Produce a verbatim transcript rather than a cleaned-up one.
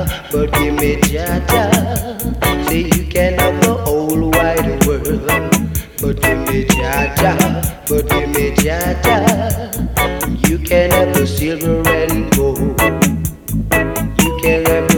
but give me Jaja. Say you can have the whole wide world, but give me Jaja, but give me Jaja. You can have the silver